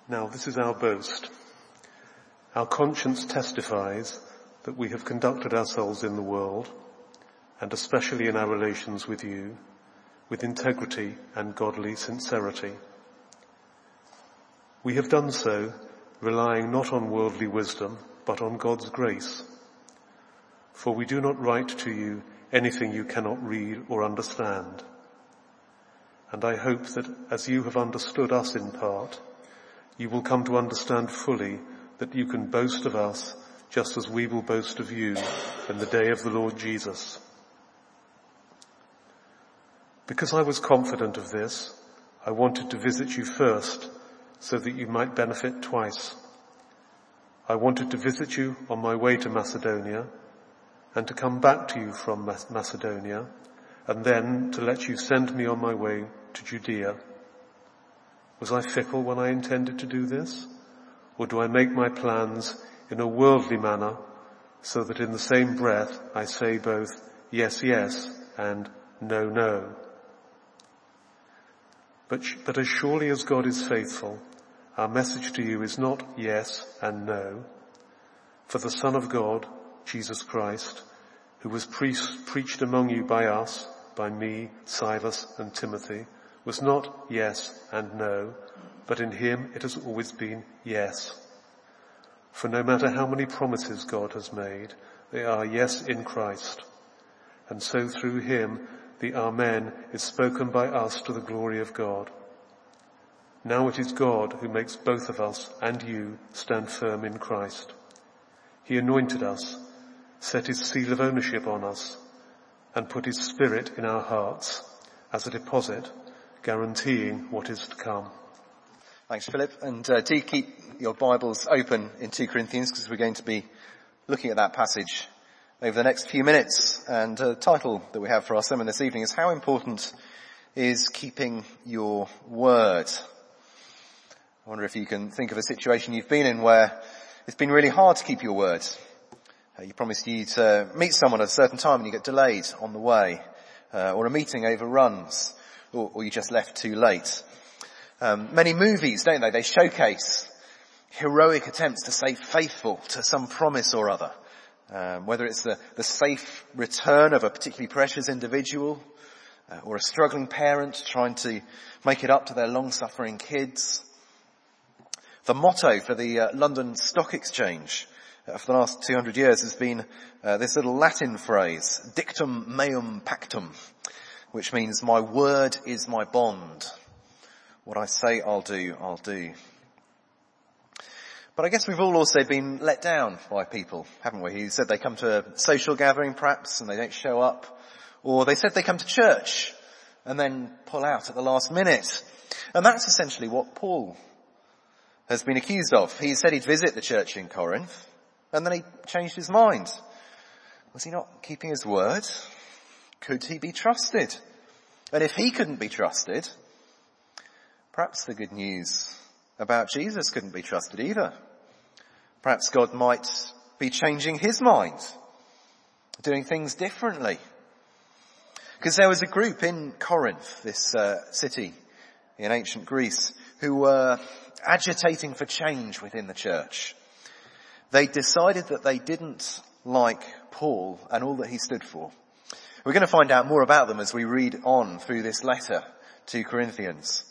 Now this is our boast. Our conscience testifies that we have conducted ourselves in the world, and especially in our relations with you, with integrity and godly sincerity. We have done so relying not on worldly wisdom, but on God's grace. For we do not write to you anything you cannot read or understand. And I hope that as you have understood us in part, you will come to understand fully that you can boast of us just as we will boast of you in the day of the Lord Jesus. Because I was confident of this, I wanted to visit you first so that you might benefit twice. I wanted to visit you on my way to Macedonia and to come back to you from Macedonia and then to let you send me on my way to Judea. Was I fickle when I intended to do this? Or do I make my plans in a worldly manner so that in the same breath I say both yes, yes and no, no? But as surely as God is faithful, our message to you is not yes and no. For the Son of God, Jesus Christ, who was preached among you by us, by me, Silas and Timothy, was not yes and no, but in him it has always been yes. For no matter how many promises God has made, they are yes in Christ. And so through him the Amen is spoken by us to the glory of God. Now it is God who makes both of us and you stand firm in Christ. He anointed us, set his seal of ownership on us, and put his Spirit in our hearts as a deposit, guaranteeing what is to come. Thanks, Philip. And do keep your Bibles open in 2 Corinthians because we're going to be looking at that passage over the next few minutes. And the title that we have for our sermon this evening is How Important is Keeping Your Word? I wonder if you can think of a situation you've been in where it's been really hard to keep your word. You promised you to meet someone at a certain time and you get delayed on the way, or a meeting overruns, or you just left too late. Many movies, don't they? They showcase heroic attempts to stay faithful to some promise or other. Whether it's the safe return of a particularly precious individual, or a struggling parent trying to make it up to their long-suffering kids. The motto for the London Stock Exchange for the last 200 years has been this little Latin phrase, dictum meum pactum, which means my word is my bond. What I say I'll do, I'll do. But I guess we've all also been let down by people, haven't we? Who said they come to a social gathering perhaps and they don't show up. Or they said they come to church and then pull out at the last minute. And that's essentially what Paul has been accused of. He said he'd visit the church in Corinth and then he changed his mind. Was he not keeping his word? Could he be trusted? And if he couldn't be trusted, perhaps the good news about Jesus couldn't be trusted either. Perhaps God might be changing his mind, doing things differently. Because there was a group in Corinth, this city in ancient Greece, who were agitating for change within the church. They decided that they didn't like Paul and all that he stood for. We're going to find out more about them as we read on through this letter to Corinthians.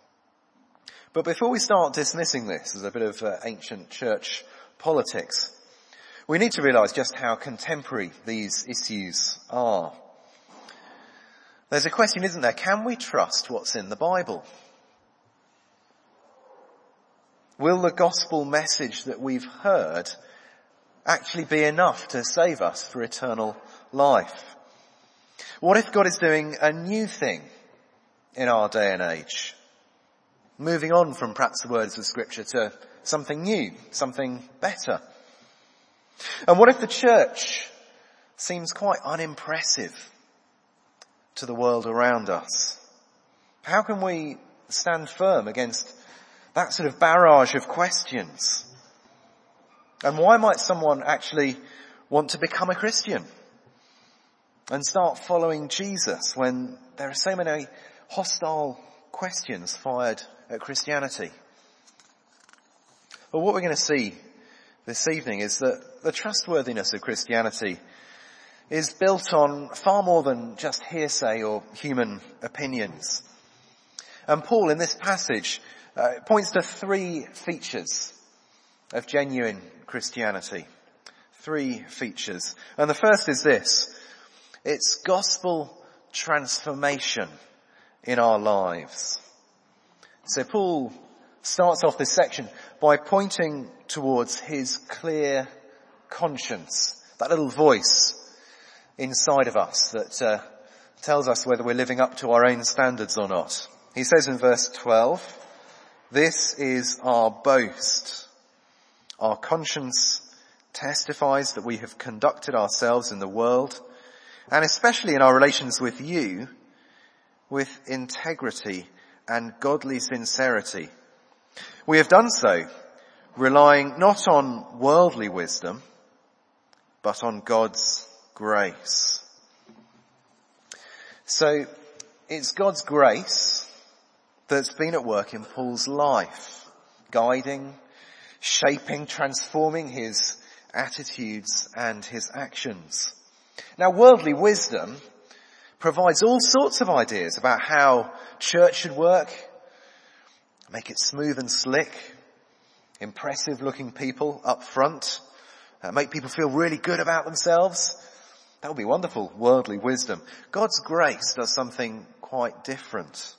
But before we start dismissing this as a bit of ancient church politics, we need to realise just how contemporary these issues are. There's a question, isn't there? Can we trust what's in the Bible? Will the gospel message that we've heard actually be enough to save us for eternal life? What if God is doing a new thing in our day and age? Moving on from perhaps the words of Scripture to something new, something better. And what if the church seems quite unimpressive to the world around us? How can we stand firm against that sort of barrage of questions? And why might someone actually want to become a Christian and start following Jesus when there are so many hostile questions fired at Christianity? Well, what we're going to see this evening is that the trustworthiness of Christianity is built on far more than just hearsay or human opinions. And Paul, in this passage, points to three features of genuine Christianity. Three features. And the first is this: it's gospel transformation in our lives. So Paul starts off this section by pointing towards his clear conscience, that little voice inside of us that tells us whether we're living up to our own standards or not. He says in verse 12, "This is our boast. Our conscience testifies that we have conducted ourselves in the world, and especially in our relations with you, with integrity and godly sincerity. We have done so, relying not on worldly wisdom, but on God's grace." So it's God's grace that's been at work in Paul's life, guiding, shaping, transforming his attitudes and his actions. Now, worldly wisdom provides all sorts of ideas about how church should work, make it smooth and slick, impressive looking people up front, make people feel really good about themselves. That would be wonderful, worldly wisdom. God's grace does something quite different.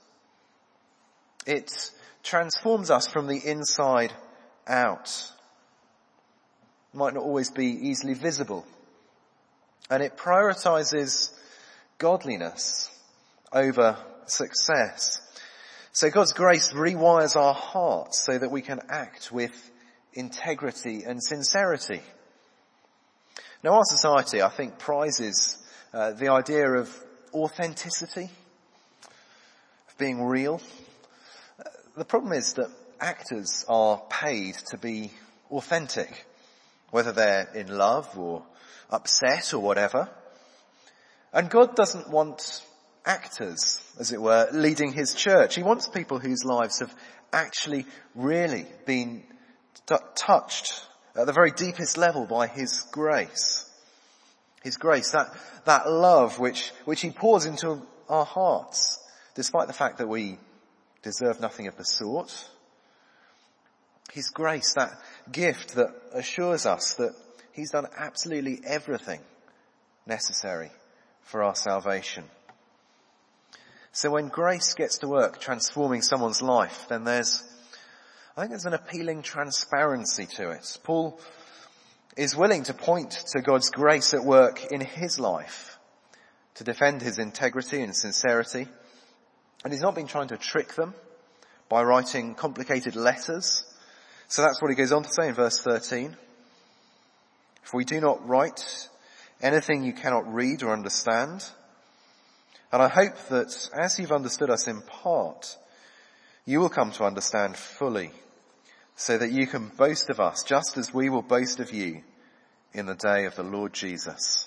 It transforms us from the inside out. It might not always be easily visible. And it prioritizes godliness over success. So God's grace rewires our hearts so that we can act with integrity and sincerity. Now, our society, I think, prizes the idea of authenticity, of being real. The problem is that actors are paid to be authentic, whether they're in love or upset or whatever. And God doesn't want actors, as it were, leading his church. He wants people whose lives have actually really been touched at the very deepest level by his grace. His grace, that love which he pours into our hearts, despite the fact that we deserve nothing of the sort. His grace, that gift that assures us that he's done absolutely everything necessary for our salvation. So when grace gets to work transforming someone's life, then I think there's an appealing transparency to it. Paul is willing to point to God's grace at work in his life, to defend his integrity and sincerity. And he's not been trying to trick them by writing complicated letters. So that's what he goes on to say in verse 13. "For we do not write anything you cannot read or understand. And I hope that as you've understood us in part, you will come to understand fully, so that you can boast of us just as we will boast of you in the day of the Lord Jesus."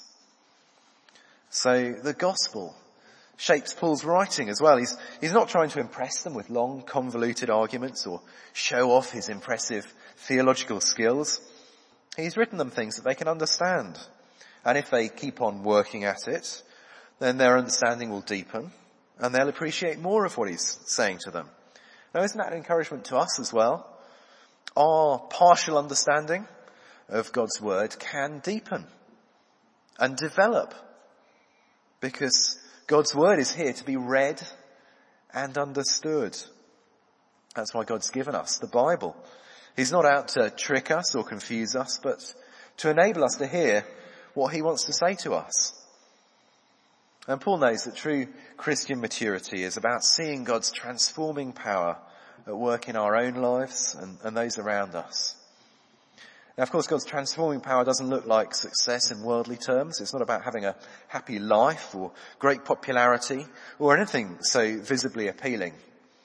So the gospel shapes Paul's writing as well. He's not trying to impress them with long, convoluted arguments or show off his impressive theological skills. He's written them things that they can understand. And if they keep on working at it, then their understanding will deepen and they'll appreciate more of what he's saying to them. Now, isn't that an encouragement to us as well? Our partial understanding of God's word can deepen and develop, because God's word is here to be read and understood. That's why God's given us the Bible. He's not out to trick us or confuse us, but to enable us to hear what he wants to say to us. And Paul knows that true Christian maturity is about seeing God's transforming power at work in our own lives and those around us. Now, of course, God's transforming power doesn't look like success in worldly terms. It's not about having a happy life or great popularity or anything so visibly appealing.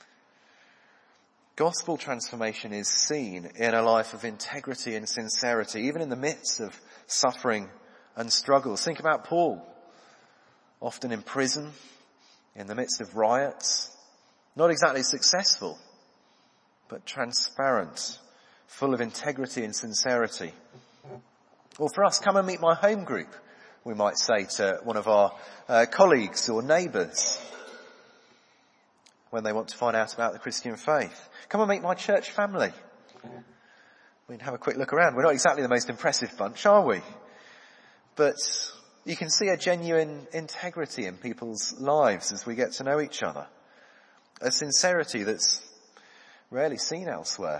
Gospel transformation is seen in a life of integrity and sincerity, even in the midst of suffering and struggles. Think about Paul, often in prison, in the midst of riots, not exactly successful, but transparent full of integrity and sincerity. Or for us, come and meet my home group, we might say to one of our colleagues or neighbours when they want to find out about the Christian faith. Come and meet my church family. We can have a quick look around. We're not exactly the most impressive bunch, are we? But you can see a genuine integrity in people's lives as we get to know each other. A sincerity that's rarely seen elsewhere.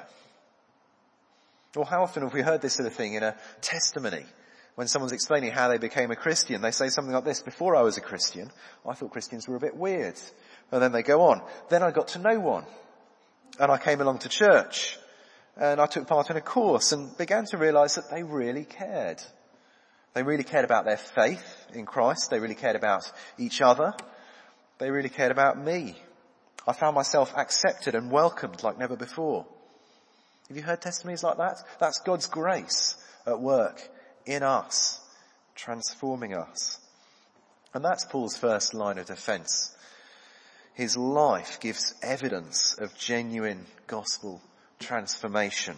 Or how often have we heard this sort of thing in a testimony? When someone's explaining how they became a Christian, they say something like this: before I was a Christian, I thought Christians were a bit weird. And then they go on. Then I got to know one. And I came along to church. And I took part in a course and began to realise that they really cared. They really cared about their faith in Christ. They really cared about each other. They really cared about me. I found myself accepted and welcomed like never before. Have you heard testimonies like that? That's God's grace at work in us, transforming us. And that's Paul's first line of defence. His life gives evidence of genuine gospel transformation.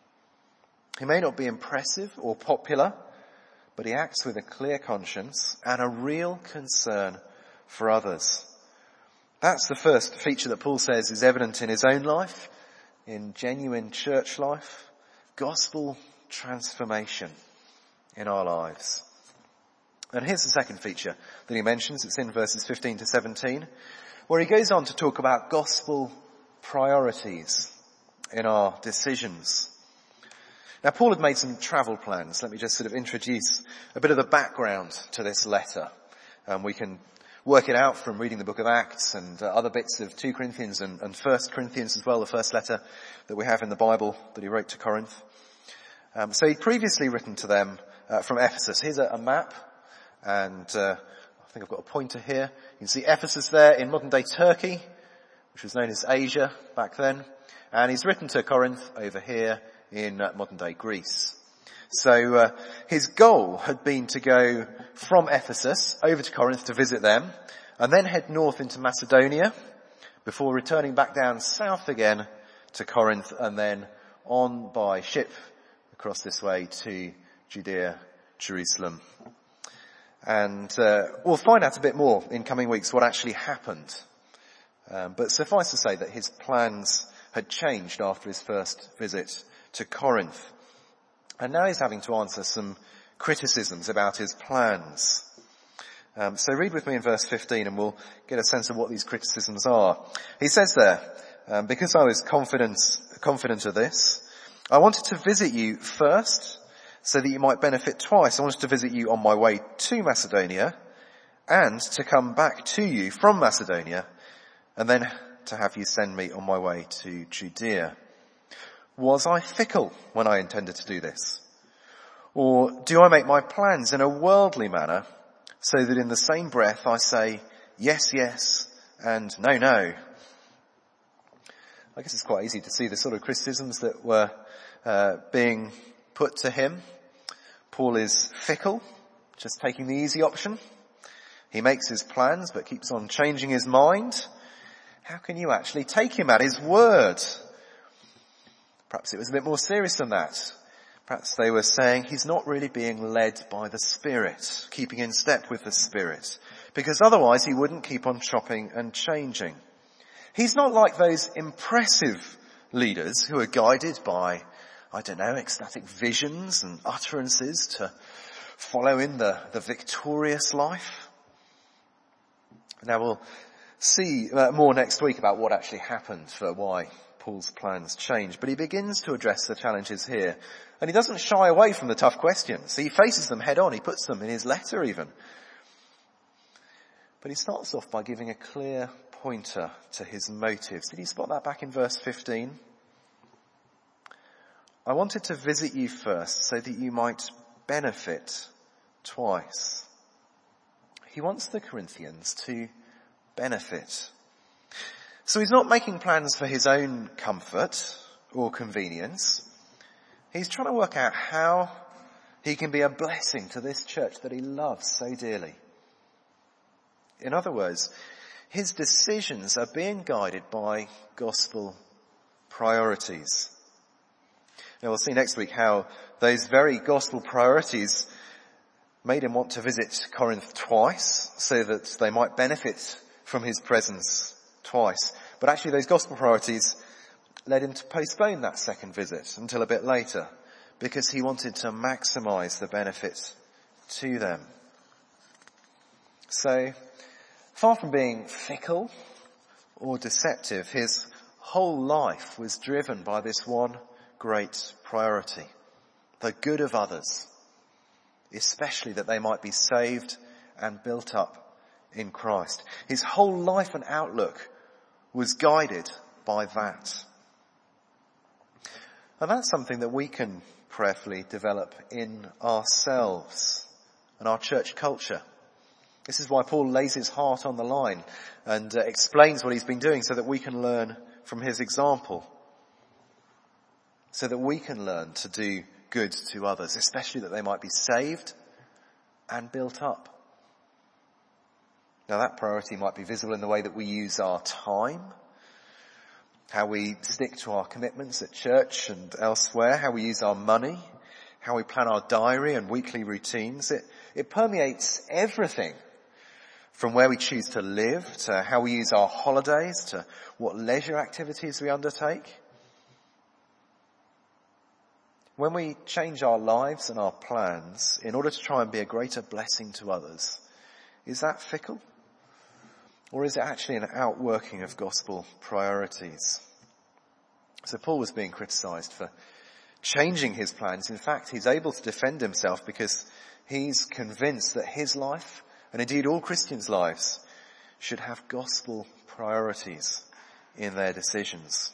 He may not be impressive or popular, but he acts with a clear conscience and a real concern for others. That's the first feature that Paul says is evident in his own life, in genuine church life, gospel transformation in our lives. And here's the second feature that he mentions. It's in verses 15 to 17, where he goes on to talk about gospel priorities in our decisions. Now, Paul had made some travel plans. Let me just sort of introduce a bit of the background to this letter. We can work it out from reading the book of Acts and other bits of 2 Corinthians and 1 Corinthians as well, the first letter that we have in the Bible that he wrote to Corinth. So he'd previously written to them from Ephesus. Here's a map, and I think I've got a pointer here. You can see Ephesus there in modern-day Turkey, which was known as Asia back then. And he's written to Corinth over here in modern-day Greece. So his goal had been to go from Ephesus over to Corinth to visit them, and then head north into Macedonia, before returning back down south again to Corinth, and then on by ship across this way to Judea, Jerusalem. And we'll find out a bit more in coming weeks what actually happened. But suffice to say that his plans had changed after his first visit to Corinth. And now he's having to answer some criticisms about his plans. So read with me in verse 15 and we'll get a sense of what these criticisms are. He says there, because I was confident of this, I wanted to visit you first so that you might benefit twice. I wanted to visit you on my way to Macedonia and to come back to you from Macedonia and then to have you send me on my way to Judea. Was I fickle when I intended to do this? Or do I make my plans in a worldly manner so that in the same breath I say yes, yes and no, no? I guess it's quite easy to see the sort of criticisms that were being put to him. Paul is fickle, just taking the easy option. He makes his plans but keeps on changing his mind. How can you actually take him at his word? Perhaps it was a bit more serious than that. Perhaps they were saying he's not really being led by the Spirit, keeping in step with the Spirit, because otherwise he wouldn't keep on chopping and changing. He's not like those impressive leaders who are guided by, ecstatic visions and utterances to follow in the victorious life. Now we'll see more next week about what actually happened, for why Paul's plans changed. But he begins to address the challenges here. And he doesn't shy away from the tough questions. He faces them head on. He puts them in his letter even. But he starts off by giving a clear pointer to his motives. Did you spot that back in verse 15? I wanted to visit you first so that you might benefit twice. He wants the Corinthians to benefit. So he's not making plans for his own comfort or convenience. He's trying to work out how he can be a blessing to this church that he loves so dearly. In other words, his decisions are being guided by gospel priorities. Now we'll see next week how those very gospel priorities made him want to visit Corinth twice so that they might benefit from his presence twice. But actually those gospel priorities led him to postpone that second visit until a bit later because he wanted to maximize the benefit to them. So, far from being fickle or deceptive, his whole life was driven by this one great priority, the good of others, especially that they might be saved and built up in Christ. His whole life and outlook was guided by that. And that's something that we can prayerfully develop in ourselves and our church culture. This is why Paul lays his heart on the line and explains what he's been doing so that we can learn from his example. So that we can learn to do good to others, especially that they might be saved and built up. Now that priority might be visible in the way that we use our time, how we stick to our commitments at church and elsewhere, how we use our money, how we plan our diary and weekly routines. It permeates everything from where we choose to live to how we use our holidays to what leisure activities we undertake. When we change our lives and our plans in order to try and be a greater blessing to others, is that fickle? Or is it actually an outworking of gospel priorities? So Paul was being criticised for changing his plans. In fact, he's able to defend himself because he's convinced that his life, and indeed all Christians' lives, should have gospel priorities in their decisions.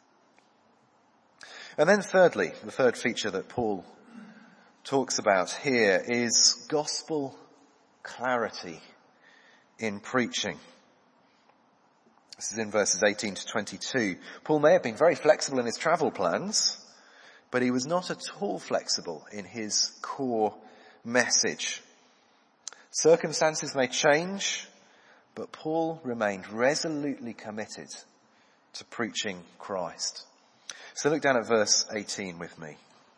And then thirdly, the third feature that Paul talks about here is gospel clarity in preaching. This is in verses 18 to 22. Paul may have been very flexible in his travel plans, but he was not at all flexible in his core message. Circumstances may change, but Paul remained resolutely committed to preaching Christ. So look down at verse 18 with me.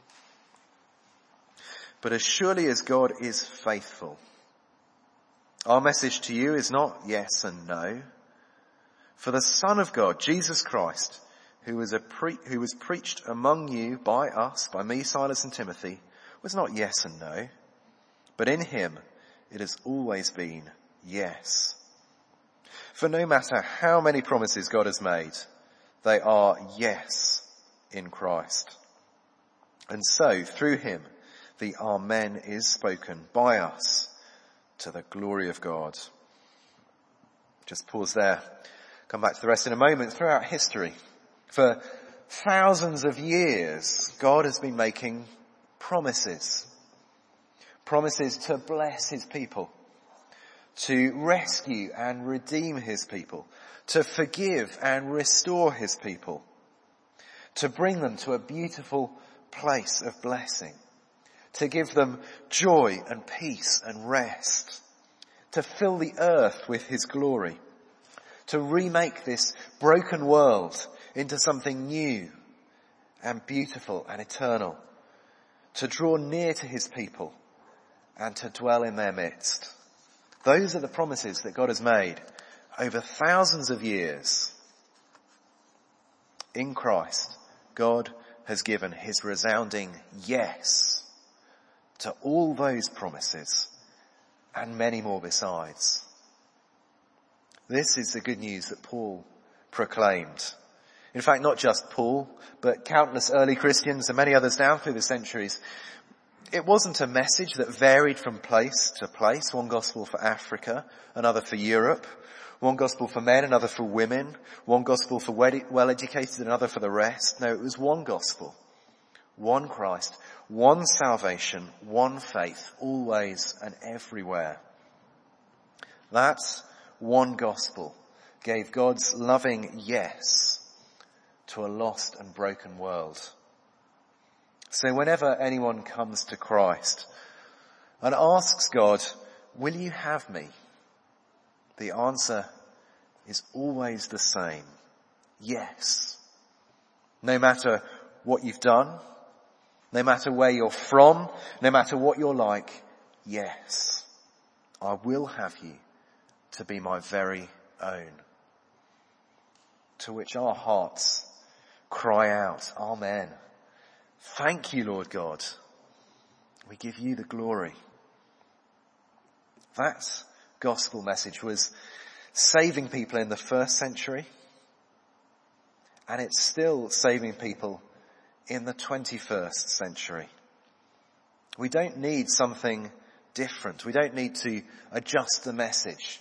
But as surely as God is faithful, our message to you is not yes and no. For the Son of God, Jesus Christ, who was preached among you by us, by me, Silas and Timothy, was not yes and no. But in him it has always been yes. For no matter how many promises God has made, they are yes in Christ. And so, through him, the Amen is spoken by us to the glory of God. Just pause there. Come back to the rest in a moment. Throughout history, for thousands of years, God has been making promises. Promises to bless his people, to rescue and redeem his people, to forgive and restore his people, to bring them to a beautiful place of blessing, to give them joy and peace and rest, to fill the earth with his glory, to remake this broken world into something new and beautiful and eternal, to draw near to his people and to dwell in their midst. Those are the promises that God has made over thousands of years. In Christ, God has given his resounding yes to all those promises and many more besides. This is the good news that Paul proclaimed. In fact, not just Paul, but countless early Christians and many others down through the centuries. It wasn't a message that varied from place to place. One gospel for Africa, another for Europe. One gospel for men, another for women. One gospel for well-educated, another for the rest. No, it was one gospel. One Christ, one salvation, one faith, always and everywhere. That one gospel gave God's loving yes to a lost and broken world. So whenever anyone comes to Christ and asks God, will you have me? The answer is always the same. Yes. No matter what you've done, No matter where you're from, no matter what you're like, yes, I will have you to be my very own. To which our hearts cry out, Amen. Thank you, Lord God. We give you the glory. That gospel message was saving people in the first century, and it's still saving people in the 21st century. We don't need something different. We don't need to adjust the message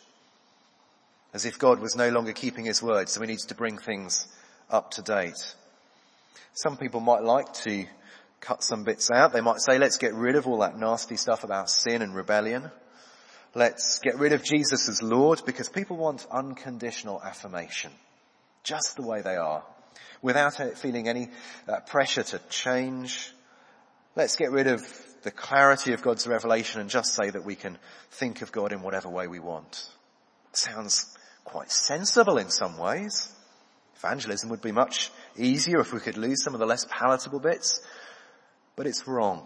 as if God was no longer keeping his word, so we need to bring things up to date. Some people might like to cut some bits out. They might say, let's get rid of all that nasty stuff about sin and rebellion. Let's get rid of Jesus as Lord, because people want unconditional affirmation, just the way they are, without feeling any pressure to change. Let's get rid of the clarity of God's revelation and just say that we can think of God in whatever way we want. Sounds quite sensible in some ways. Evangelism would be much easier if we could lose some of the less palatable bits, but it's wrong.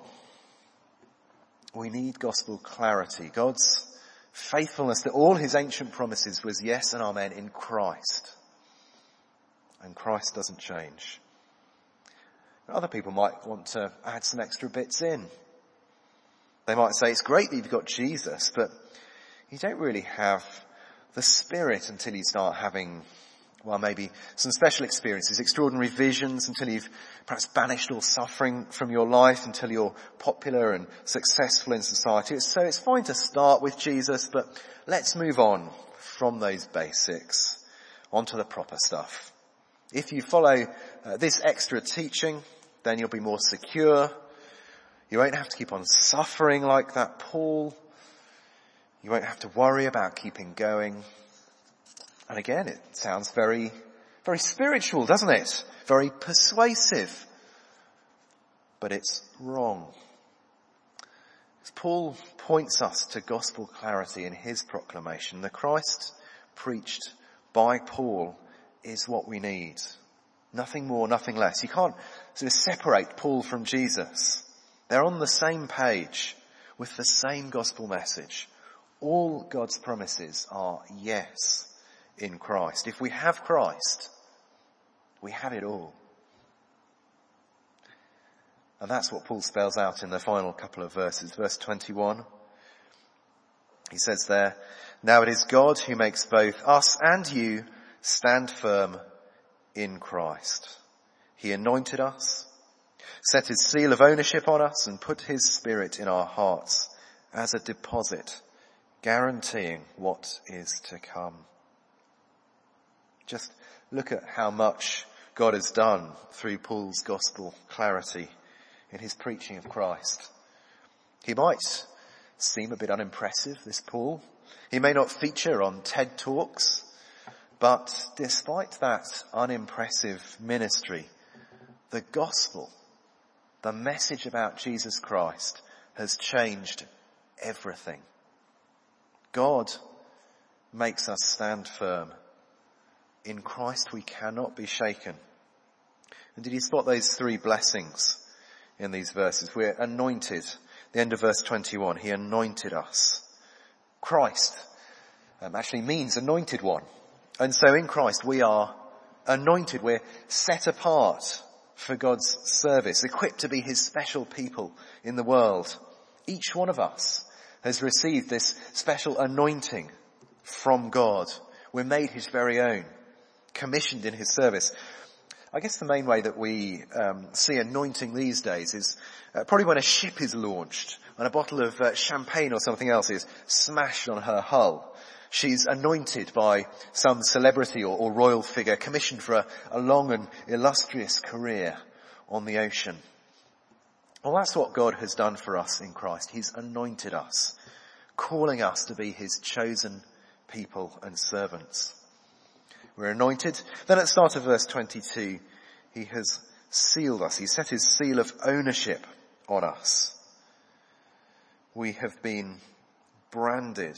We need gospel clarity. God's faithfulness to all his ancient promises was yes and amen in Christ. And Christ doesn't change. Other people might want to add some extra bits in. They might say, it's great that you've got Jesus, but you don't really have the Spirit until you start having, well, maybe some special experiences, extraordinary visions, until you've perhaps banished all suffering from your life, until you're popular and successful in society. So it's fine to start with Jesus, but let's move on from those basics onto the proper stuff. If you follow this extra teaching, then you'll be more secure. You won't have to keep on suffering like that Paul. You won't have to worry about keeping going. And again, it sounds very, very spiritual, doesn't it? Very persuasive. But it's wrong. As Paul points us to gospel clarity in his proclamation, the Christ preached by Paul is what we need. Nothing more, nothing less. You can't sort of separate Paul from Jesus. They're on the same page with the same gospel message. All God's promises are yes in Christ. If we have Christ, we have it all. And that's what Paul spells out in the final couple of verses. Verse 21, he says there, now it is God who makes both us and you stand firm in Christ. He anointed us, set his seal of ownership on us, and put his Spirit in our hearts as a deposit, guaranteeing what is to come. Just look at how much God has done through Paul's gospel clarity in his preaching of Christ. He might seem a bit unimpressive, this Paul. He may not feature on TED Talks, but despite that unimpressive ministry, the gospel, the message about Jesus Christ, has changed everything. God makes us stand firm. In Christ we cannot be shaken. And did you spot those three blessings in these verses? We're anointed. The end of verse 21, he anointed us. Christ actually means anointed one. And so in Christ we are anointed. We're set apart for God's service, equipped to be his special people in the world. Each one of us has received this special anointing from God. We're made his very own, commissioned in his service. I guess the main way that we see anointing these days is probably when a ship is launched and a bottle of champagne or something else is smashed on her hull. She's anointed by some celebrity or royal figure, commissioned for a long and illustrious career on the ocean. Well, that's what God has done for us in Christ. He's anointed us, calling us to be his chosen people and servants. We're anointed. Then at the start of verse 22, he has sealed us. He set his seal of ownership on us. We have been branded,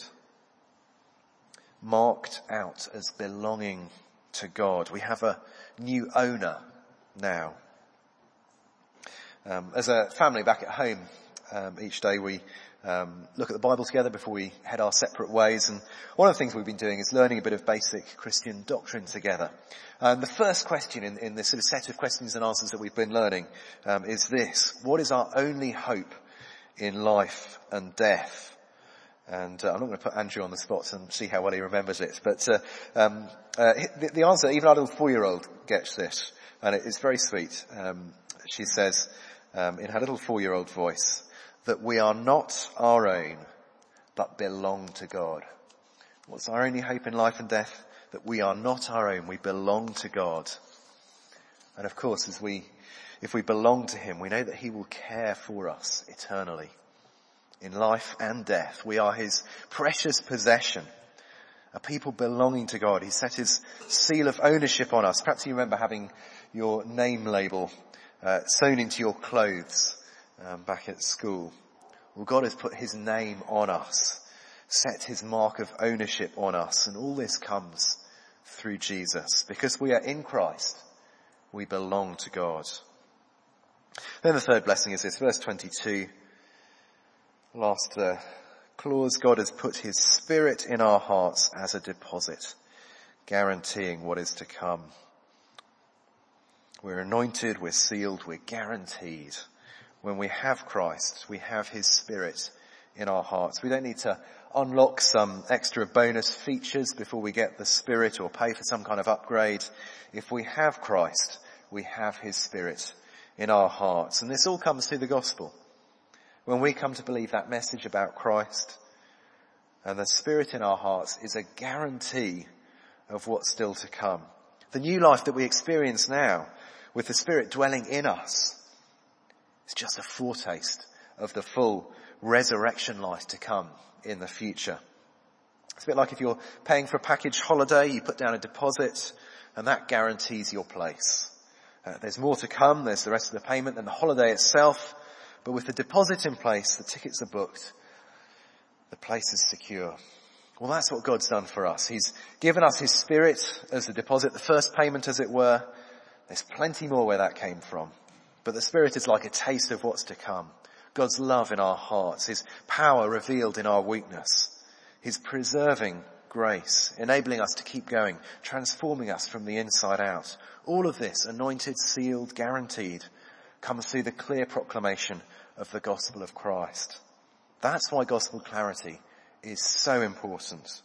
marked out as belonging to God. We have a new owner now. As a family back at home, each day we look at the Bible together before we head our separate ways. And one of the things we've been doing is learning a bit of basic Christian doctrine together. And the first question in this sort of set of questions and answers that we've been learning is this: what is our only hope in life and death? And I'm not going to put Andrew on the spot and see how well he remembers it, but the answer, even our little 4-year-old gets this, and it's very sweet. She says in her little 4-year-old voice that we are not our own, but belong to God. What's our only hope in life and death? That we are not our own, we belong to God. And of course, if we belong to him, we know that he will care for us eternally. In life and death, we are his precious possession, a people belonging to God. He set his seal of ownership on us. Perhaps you remember having your name label sewn into your clothes back at school. Well, God has put his name on us, set his mark of ownership on us, and all this comes through Jesus. Because we are in Christ, we belong to God. Then the third blessing is this, verse 22. Last clause, God has put his Spirit in our hearts as a deposit, guaranteeing what is to come. We're anointed, we're sealed, we're guaranteed. When we have Christ, we have his Spirit in our hearts. We don't need to unlock some extra bonus features before we get the Spirit or pay for some kind of upgrade. If we have Christ, we have his Spirit in our hearts. And this all comes through the gospel. When we come to believe that message about Christ, and the Spirit in our hearts is a guarantee of what's still to come. The new life that we experience now, with the Spirit dwelling in us, is just a foretaste of the full resurrection life to come in the future. It's a bit like if you're paying for a package holiday, you put down a deposit, and that guarantees your place. There's more to come, there's the rest of the payment and the holiday itself. But with the deposit in place, the tickets are booked, the place is secure. Well, that's what God's done for us. He's given us his Spirit as the deposit, the first payment as it were. There's plenty more where that came from. But the Spirit is like a taste of what's to come. God's love in our hearts, his power revealed in our weakness, his preserving grace, enabling us to keep going, transforming us from the inside out. All of this, anointed, sealed, guaranteed, comes through the clear proclamation of the gospel of Christ. That's why gospel clarity is so important.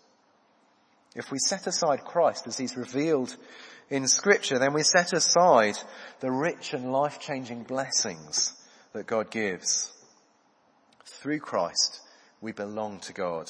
If we set aside Christ as he's revealed in Scripture, then we set aside the rich and life-changing blessings that God gives. Through Christ, we belong to God,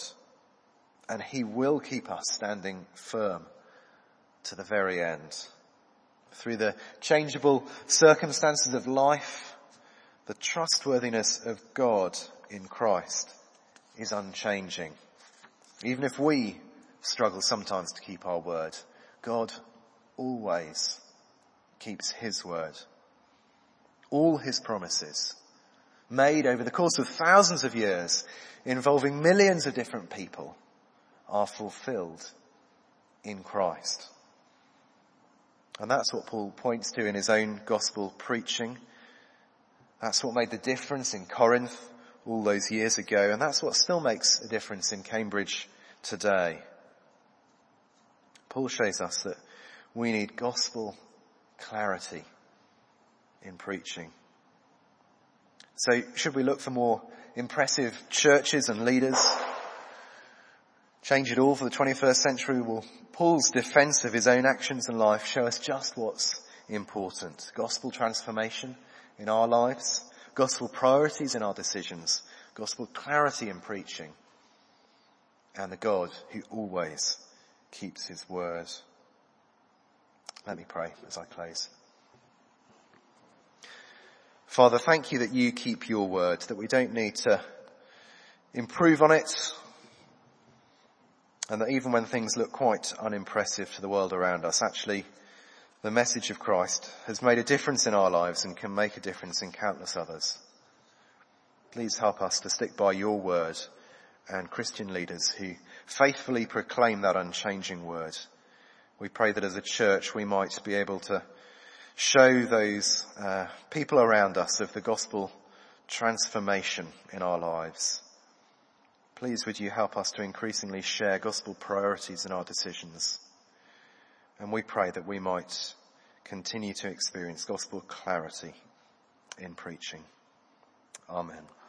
and he will keep us standing firm to the very end. Through the changeable circumstances of life, the trustworthiness of God in Christ is unchanging. Even if we struggle sometimes to keep our word, God always keeps his word. All his promises, made over the course of thousands of years, involving millions of different people, are fulfilled in Christ. And that's what Paul points to in his own gospel preaching. That's what made the difference in Corinth all those years ago, and that's what still makes a difference in Cambridge today. Paul shows us that we need gospel clarity in preaching. So should we look for more impressive churches and leaders? Change it all for the 21st century? Will Paul's defense of his own actions and life show us just what's important? Gospel transformation in our lives, gospel priorities in our decisions, gospel clarity in preaching, and the God who always keeps his word. Let me pray as I close. Father, thank you that you keep your word, that we don't need to improve on it, and that even when things look quite unimpressive to the world around us, actually the message of Christ has made a difference in our lives and can make a difference in countless others. Please help us to stick by your word and Christian leaders who faithfully proclaim that unchanging word. We pray that as a church we might be able to show those people around us of the gospel transformation in our lives. Please would you help us to increasingly share gospel priorities in our decisions. And we pray that we might continue to experience gospel clarity in preaching. Amen.